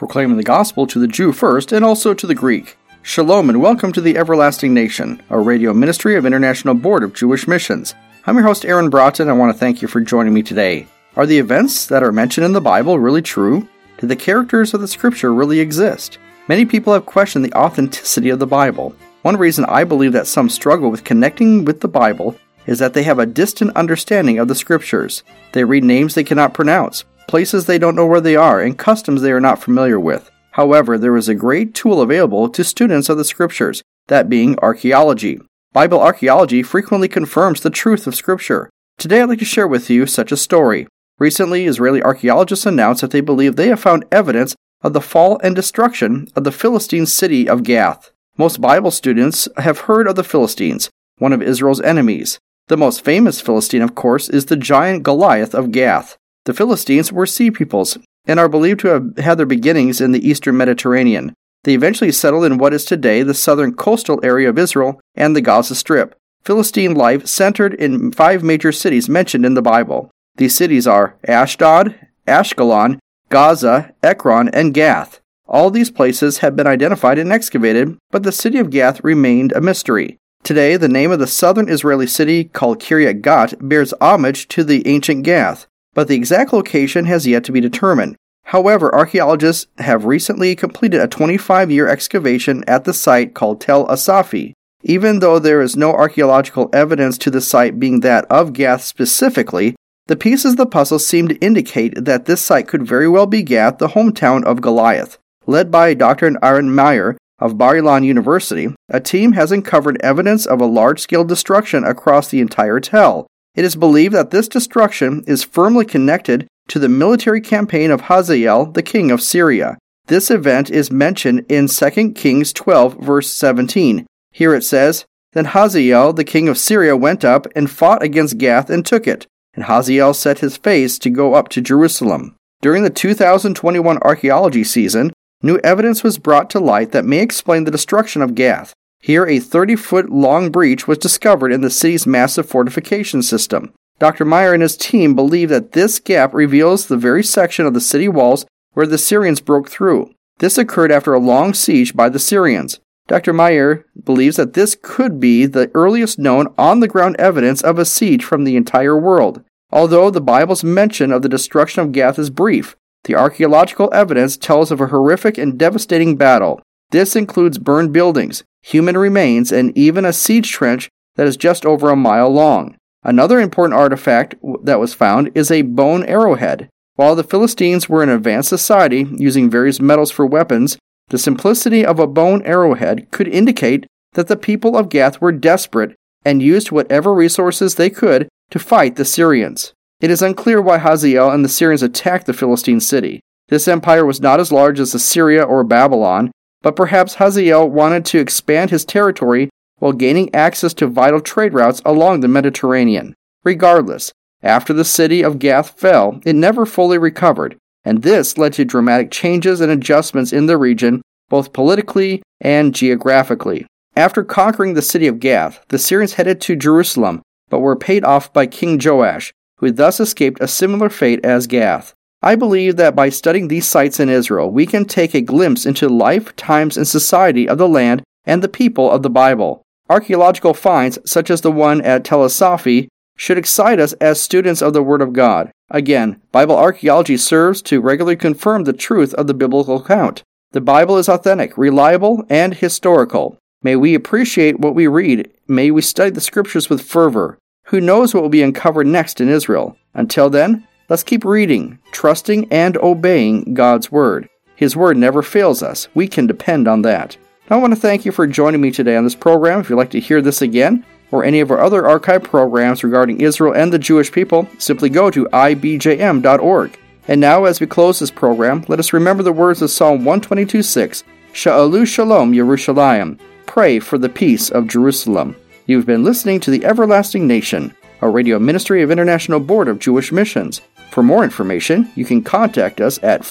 proclaiming the gospel to the Jew first and also to the Greek. Shalom and welcome to the Everlasting Nation, a radio ministry of International Board of Jewish Missions. I'm your host Aaron Broughton. I want to thank you for joining me today. Are the events that are mentioned in the Bible really true? Do the characters of the Scripture really exist? Many people have questioned the authenticity of the Bible. One reason I believe that some struggle with connecting with the Bible is that they have a distant understanding of the Scriptures. They read names they cannot pronounce, places they don't know where they are, and customs they are not familiar with. However, there is a great tool available to students of the Scriptures, that being archaeology. Bible archaeology frequently confirms the truth of Scripture. Today I'd like to share with you such a story. Recently, Israeli archaeologists announced that they believe they have found evidence of the fall and destruction of the Philistine city of Gath. Most Bible students have heard of the Philistines, one of Israel's enemies. The most famous Philistine, of course, is the giant Goliath of Gath. The Philistines were sea peoples and are believed to have had their beginnings in the eastern Mediterranean. They eventually settled in what is today the southern coastal area of Israel and the Gaza Strip. Philistine life centered in 5 major cities mentioned in the Bible. These cities are Ashdod, Ashkelon, Gaza, Ekron, and Gath. All these places have been identified and excavated, but the city of Gath remained a mystery. Today, the name of the southern Israeli city, called Kiryat Gat, bears homage to the ancient Gath, but the exact location has yet to be determined. However, archaeologists have recently completed a 25-year excavation at the site called Tel Asafi. Even though there is no archaeological evidence to the site being that of Gath specifically, the pieces of the puzzle seem to indicate that this site could very well be Gath, the hometown of Goliath. Led by Dr. Aaron Meyer of Bar-Ilan University, a team has uncovered evidence of a large-scale destruction across the entire Tel. It is believed that this destruction is firmly connected to the military campaign of Hazael, the king of Syria. This event is mentioned in 2 Kings 12, verse 17. Here it says, "Then Hazael, the king of Syria, went up and fought against Gath and took it. And Hazael set his face to go up to Jerusalem." During the 2021 archaeology season, new evidence was brought to light that may explain the destruction of Gath. Here, a 30-foot-long breach was discovered in the city's massive fortification system. Dr. Meyer and his team believe that this gap reveals the very section of the city walls where the Syrians broke through. This occurred after a long siege by the Syrians. Dr. Meyer believes that this could be the earliest known on-the-ground evidence of a siege from the entire world. Although the Bible's mention of the destruction of Gath is brief, the archaeological evidence tells of a horrific and devastating battle. This includes burned buildings, human remains, and even a siege trench that is just over a mile long. Another important artifact that was found is a bone arrowhead. While the Philistines were an advanced society using various metals for weapons, the simplicity of a bone arrowhead could indicate that the people of Gath were desperate and used whatever resources they could to fight the Syrians. It is unclear why Hazael and the Syrians attacked the Philistine city. This empire was not as large as Assyria or Babylon, but perhaps Hazael wanted to expand his territory while gaining access to vital trade routes along the Mediterranean. Regardless, after the city of Gath fell, it never fully recovered, and this led to dramatic changes and adjustments in the region, both politically and geographically. After conquering the city of Gath, the Syrians headed to Jerusalem, but were paid off by King Joash, who thus escaped a similar fate as Gath. I believe that by studying these sites in Israel, we can take a glimpse into life, times, and society of the land and the people of the Bible. Archaeological finds, such as the one at Tel Asafi, should excite us as students of the Word of God. Again, Bible archaeology serves to regularly confirm the truth of the biblical account. The Bible is authentic, reliable, and historical. May we appreciate what we read. May we study the Scriptures with fervor. Who knows what will be uncovered next in Israel? Until then, let's keep reading, trusting, and obeying God's Word. His Word never fails us. We can depend on that. Now, I want to thank you for joining me today on this program. If you'd like to hear this again, or any of our other archive programs regarding Israel and the Jewish people, simply go to ibjm.org. And now, as we close this program, let us remember the words of Psalm 122:6, Sha'alu Shalom Yerushalayim. Pray for the peace of Jerusalem. You've been listening to the Everlasting Nation, a radio ministry of International Board of Jewish Missions. For more information, you can contact us at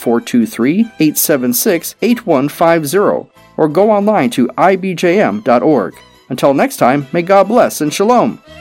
423-876-8150 or go online to ibjm.org. Until next time, may God bless and shalom.